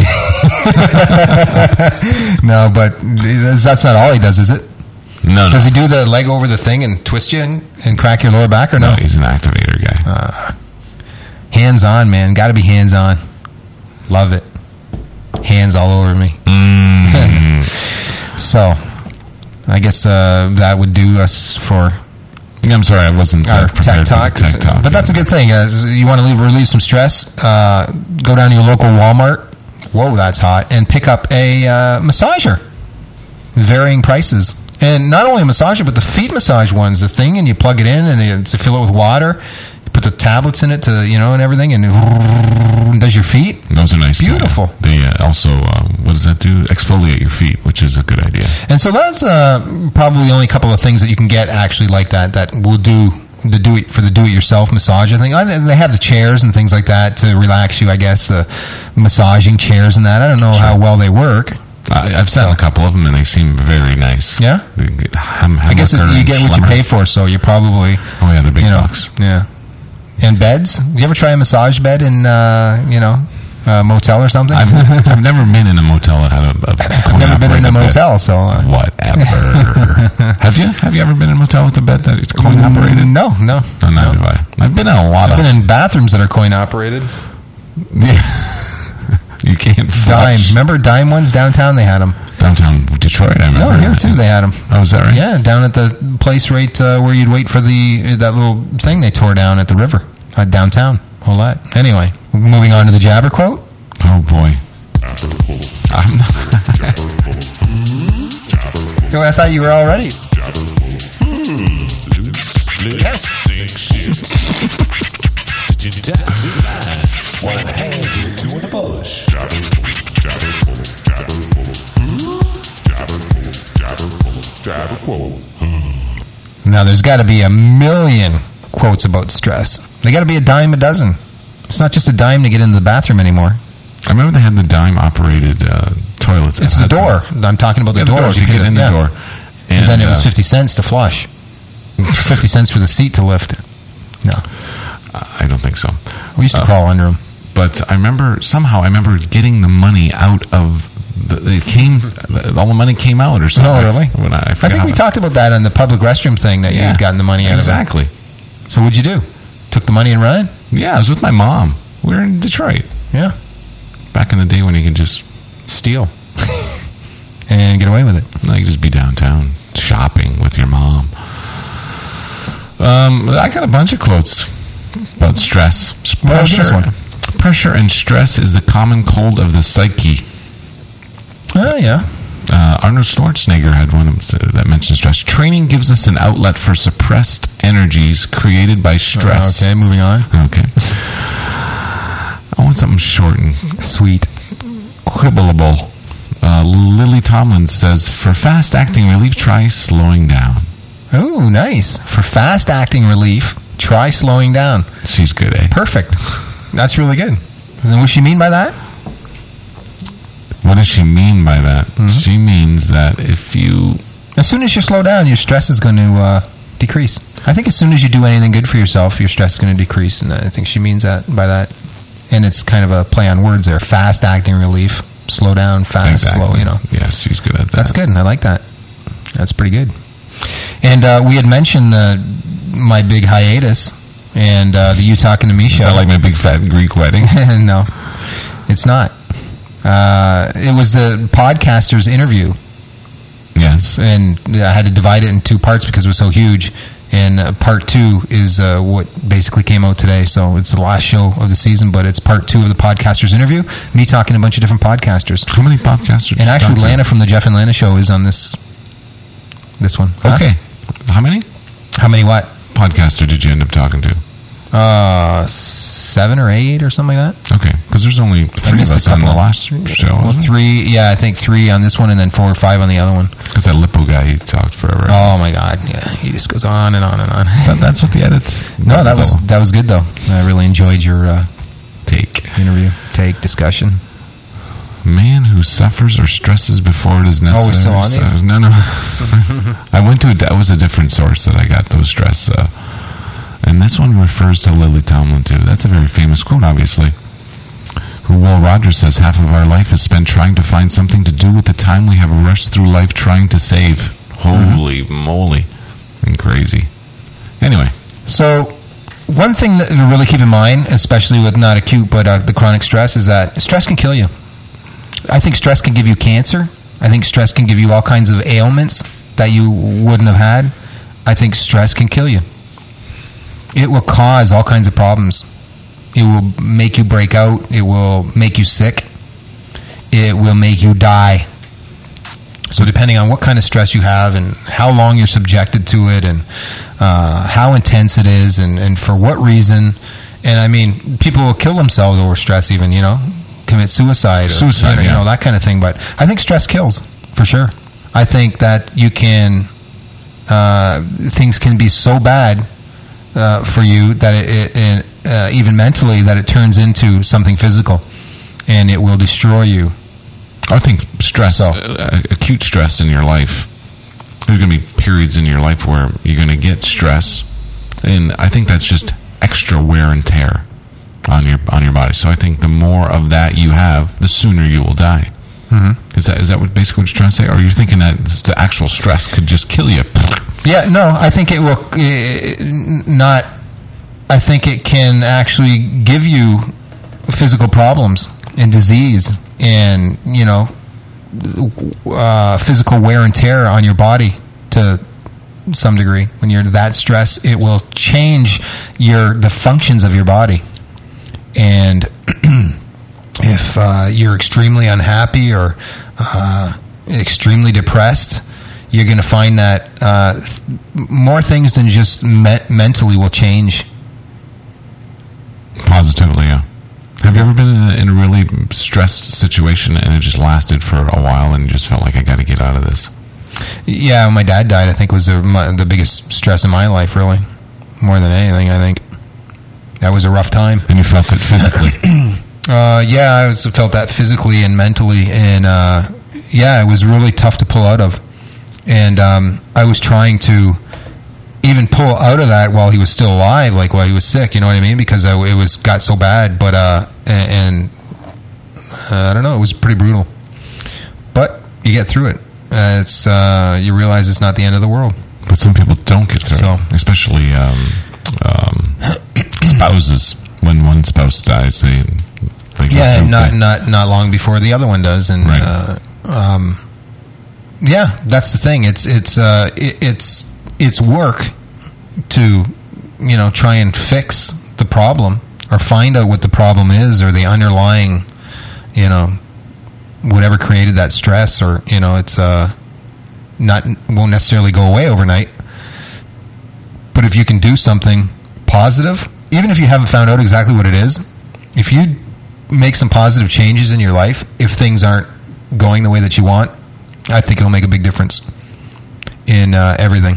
No, but that's not all he does, is it? No, no. Does he do the leg over the thing and twist you and, and crack your lower back, or no? No, he's an activator guy. Uh, hands on, man. Got to be hands on. Love it. Hands all over me. Mm. So, I guess uh, that would do us for. Yeah, I'm sorry, I wasn't uh, our tech talk. tech talk. But that's a good thing. Uh, you want to relieve, relieve some stress? Uh, go down to your local Walmart. Whoa, that's hot! And pick up a uh, massager. Varying prices. And not only a massager, but the feet massage ones. The thing, and you plug it in, and you, to fill it with water. You put the tablets in it to, you know, and everything, and it does your feet. Those are nice. Beautiful. Too. They uh, also, uh, what does that do? Exfoliate your feet, which is a good idea. And so that's uh, probably only a couple of things that you can get actually like that that will do the do it for the do-it-yourself massage. I think they have the chairs and things like that to relax you. I guess the massaging chairs and that. I don't know sure. how well they work. I, I've sat in a couple of them, and they seem very nice. Yeah? Ham, I guess it, you get what you pay for, so you probably... Oh, yeah, the big you know, bucks. Yeah. And beds? You ever try a massage bed in, uh, you know, a motel or something? I've, I've never been in a motel that had a, a I've never been in a motel, bed. so... Uh, Whatever. Have you? Have you ever been in a motel with a bed that is coin-operated? No, no. No, neither no. have I. I've been in a lot I've of... been in bathrooms that are coin-operated. Yeah. You can't flush. Dime. Remember Dime ones downtown? They had them. Downtown Detroit, I remember. No, here too they had them. Oh, is that right? Yeah, down at the place right uh, where you'd wait for the that little thing they tore down at the river. Uh, downtown. Whole lot. Anyway, moving on to the Jabber quote. Oh, boy. I'm not... Oh, I thought you were all ready. One in the hand, two in the bush. Now, there's got to be a million quotes about stress. They got to be a dime a dozen. It's not just a dime to get into the bathroom anymore. I remember they had the dime-operated uh, toilets. It's the door. Some. I'm talking about the yeah, door. The door. You get in the yeah. door. And, and then it was uh, fifty cents to flush. fifty cents for the seat to lift. No. I don't think so. We used to uh, crawl under them. But I remember, somehow, I remember getting the money out of, the, it came, all the money came out or something. No, really? When I, I, I think we it. talked about that on the public restroom thing that yeah, you had gotten the money out exactly. of it. Exactly. So what'd you do? Took the money and ran? Yeah, I was with my mom. We were in Detroit. Yeah. Back in the day when you could just steal and get away with it. No, you could just be downtown shopping with your mom. Um, I got a bunch of quotes about stress. Pressure, well, one. pressure and stress is the common cold of the psyche. Oh, yeah. Uh, Arnold Schwarzenegger had one that mentioned stress. Training gives us an outlet for suppressed energies created by stress. Uh, okay, moving on. Okay. I want something short and sweet. Quibbleable. Uh, Lily Tomlin says, for fast-acting relief, try slowing down. Oh, nice. For fast-acting relief, try slowing down. She's good, eh? Perfect. That's really good. And what does she mean by that? What does she mean by that? Mm-hmm. She means that if you... As soon as you slow down, your stress is going to uh, decrease. I think as soon as you do anything good for yourself, your stress is going to decrease. And I think she means that by that. And it's kind of a play on words there. Fast-acting relief. Slow down, fast, exactly. slow, you know. Yes, she's good at that. That's good. I like that. That's pretty good. And uh, we had mentioned uh, my big hiatus and uh, the You Talking to Me show. Is that like my big fat Greek wedding? No, it's not. Uh, it was the podcaster's interview. Yes. And I had to divide it in two parts because it was so huge. And uh, part two is uh, what basically came out today. So it's the last show of the season, but it's part two of the podcasters interview. Me talking to a bunch of different podcasters. How many podcasters? And actually, talk to? Lana from the Jeff and Lana show is on this this one. Huh? Okay. How many? How many what? Podcaster did you end up talking to? Uh, seven or eight or something like that. Okay, because there's only three of missed a us on the couple. last show. Well, three, yeah, I think three on this one, and then four or five on the other one. Because that Lippo guy, he talked forever. Oh my God, yeah, he just goes on and on and on. But that's what the edits. No, that that's was all. that was good though. I really enjoyed your uh, Take. interview, take, discussion. Man who suffers or stresses before it is necessary. Oh, we're still on these? So- No, no. I went to a, that was a different source that I got those stress. Uh, and this one refers to Lily Tomlin too. That's a very famous quote, obviously. Who Will Rogers says, half of our life is spent trying to find something to do with the time we have rushed through life trying to save. Holy moly. And crazy. Anyway. So, one thing that to really keep in mind, especially with not acute but uh, the chronic stress, is that stress can kill you. I think stress can give you cancer. I think stress can give you all kinds of ailments that you wouldn't have had. I think stress can kill you. It will cause all kinds of problems. It will make you break out. It will make you sick. It will make you die. So depending on what kind of stress you have and how long you're subjected to it and uh, how intense it is and, and for what reason. And I mean, people will kill themselves over stress even, you know, commit suicide. Or, Suicide, you know, yeah. you know, that kind of thing. But I think stress kills, for sure. I think that you can, uh, things can be so bad uh, for you that it, it uh, even mentally, that it turns into something physical and it will destroy you. I think stress, So- uh, acute stress in your life, there's going to be periods in your life where you're going to get stress, and I think that's just extra wear and tear on your on your body. So I think the more of that you have, the sooner you will die. Mm-hmm. Is that is that what basically what you're trying to say? Or are you thinking that the actual stress could just kill you? Yeah, no, I think it will uh, not. I think it can actually give you physical problems and disease and, you know, uh, physical wear and tear on your body to some degree. When you're that stressed, it will change your the functions of your body. And if uh, you're extremely unhappy or uh, extremely depressed, you're going to find that uh, th- more things than just me- mentally will change. Positively, yeah. Have you ever been in a, in a really stressed situation and it just lasted for a while and you just felt like I got to get out of this? Yeah, when my dad died, I think was the, my, the biggest stress in my life, really. More than anything, I think. That was a rough time. And you felt it physically? Uh, yeah, I was, felt that physically and mentally, and uh, yeah, it was really tough to pull out of. And um, I was trying to even pull out of that while he was still alive, like while he was sick. You know what I mean? Because I, it was got so bad. But uh, and, and uh, I don't know, it was pretty brutal. But you get through it. Uh, it's uh, you realize it's not the end of the world. But some people don't get through So- it, especially um, um, spouses. When one spouse dies, they, they go Yeah, through not the- not not long before the other one does, and Right. uh, um, yeah, that's the thing. It's it's uh, it, it's it's work to you know try and fix the problem or find out what the problem is or the underlying you know whatever created that stress, or you know it's uh not won't necessarily go away overnight. But if you can do something positive, even if you haven't found out exactly what it is, if you make some positive changes in your life, if things aren't going the way that you want, I think it'll make a big difference in uh, everything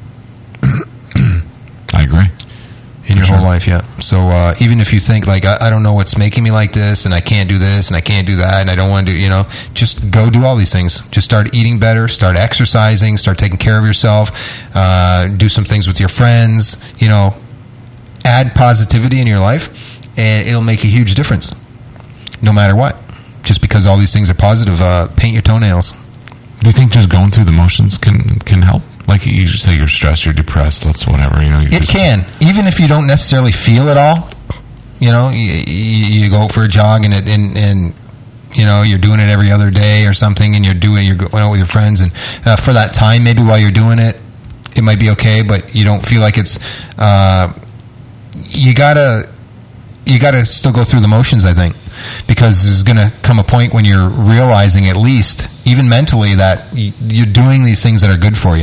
I agree. in your For whole sure. life. Yeah. So uh, even if you think like I, I don't know what's making me like this, and I can't do this, and I can't do that, and I don't want to do, you know, just go do all these things. Just start eating better, start exercising, start taking care of yourself, uh, do some things with your friends. You know, add positivity in your life, and it'll make a huge difference, no matter what. Just because all these things are positive, uh, paint your toenails. Do you think just going through the motions can can help? Like you say, you're stressed, you're depressed, that's whatever. You know, you It just, can, even if you don't necessarily feel it all. You know, you, you, you go for a jog and it and, and you know you're doing it every other day or something, and you're doing you're going out with your friends, and uh, for that time, maybe while you're doing it, it might be okay, but you don't feel like it's. Uh, you gotta, you gotta still go through the motions, I think, because there's gonna come a point when you're realizing, at least, even mentally, that you're doing these things that are good for you.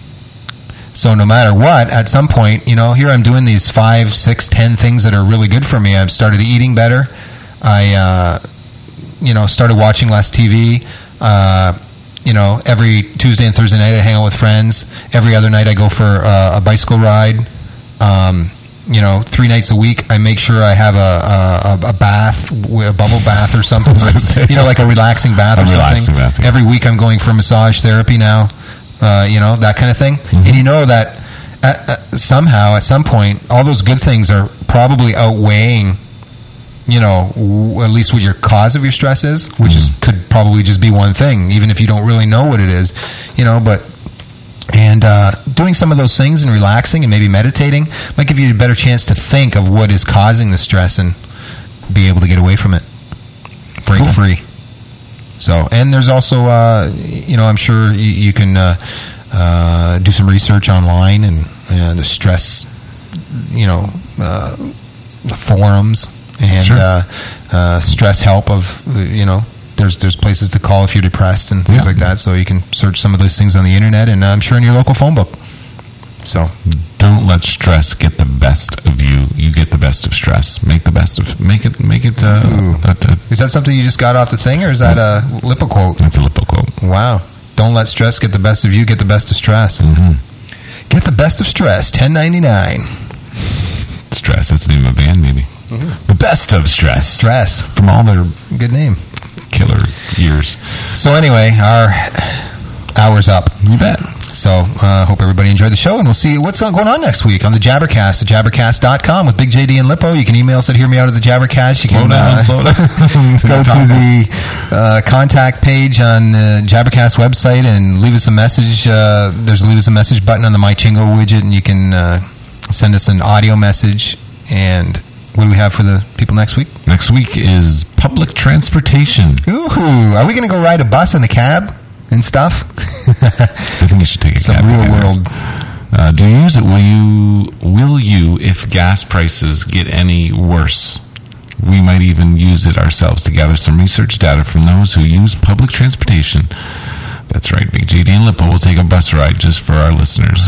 So no matter what, at some point, you know, here I'm doing these five, six, ten things that are really good for me. I've started eating better. I, uh, you know, started watching less T V. Uh, you know, every Tuesday and Thursday night I hang out with friends. Every other night I go for uh, a bicycle ride. Um, you know, three nights a week I make sure I have a, a, a bath, a bubble bath or something. You know, like a relaxing bath a or relaxing something. Bath, yeah. Every week I'm going for massage therapy now. Uh, you know, that kind of thing. Mm-hmm. And you know that at, at, somehow, at some point, all those good things are probably outweighing, you know, w- at least what your cause of your stress is, which mm-hmm. is could probably just be one thing, even if you don't really know what it is, you know, but... And uh, doing some of those things and relaxing and maybe meditating might give you a better chance to think of what is causing the stress and be able to get away from it. Break cool. free. So, and there's also, uh, you know, I'm sure you, you can uh, uh, do some research online and, and the stress, you know, uh, the forums and sure. uh, uh, stress help of, you know, there's there's places to call if you're depressed and things yeah. like that. So you can search some of those things on the internet and I'm sure in your local phone book. So don't let stress get the best of you. You get the best of stress. Make the best of make it. Make it. Uh, a, a, is that something you just got off the thing, or is that a Lippo quote? That's a Lippo quote. Wow! Don't let stress get the best of you. Get the best of stress. Mm-hmm. Get the best of stress. ten ninety-nine. Stress. That's the name of a band, maybe. Mm-hmm. The best of stress. Stress from all their good name. Killer years. So anyway, our hour's up. You bet. So I uh, hope everybody enjoyed the show, and we'll see what's going on next week on the Jabbercast at jabbercast dot com with Big J D and Lippo. You can email us at Hear Me Out of the Jabbercast. You slow can down, uh, slow down. go to the uh, contact page on the Jabbercast website and leave us a message. Uh, there's a leave us a message button on the My Chingo widget, and you can uh, send us an audio message. And what do we have for the people next week? Next week is public transportation. Ooh, are we going to go ride a bus in a cab and stuff? I think you should take a Some cab. real together. world. Uh, do you use it? Will you? Will you? If gas prices get any worse, we might even use it ourselves to gather some research data from those who use public transportation. That's right. Big J D and Lippo will take a bus ride just for our listeners.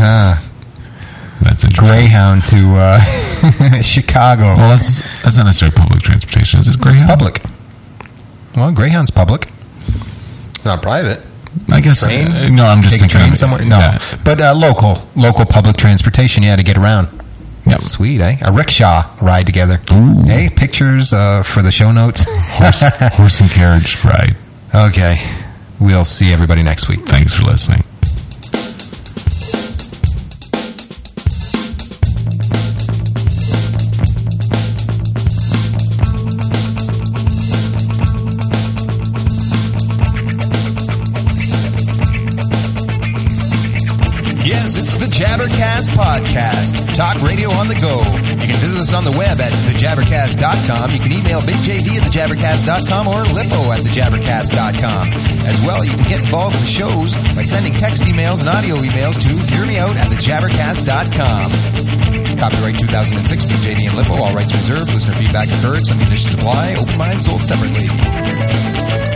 That's interesting. Greyhound to uh, Chicago. Well, that's that's not necessarily public transportation. Is it Greyhound? It's public. Well, Greyhound's public. It's not private. I guess. Train? Uh, no, I'm just Take a thinking train of, somewhere. No, yeah. but uh, local, local public transportation. Yeah, to get around. Yep. Sweet, eh? A rickshaw ride together. Ooh. Hey, pictures uh, for the show notes. horse, horse and carriage ride. Okay, we'll see everybody next week. Thanks for listening. Jabbercast Podcast. Talk radio on the go. You can visit us on the web at the jabbercast dot com. You can email Big J D at the jabbercast dot com or Lippo at the jabbercast dot com. As well, you can get involved with the shows by sending text emails and audio emails to hear me out at the jabbercast dot com. Copyright two thousand six, Big J D and Lippo. All rights reserved. Listener feedback encouraged. Some conditions apply. Open mind sold separately.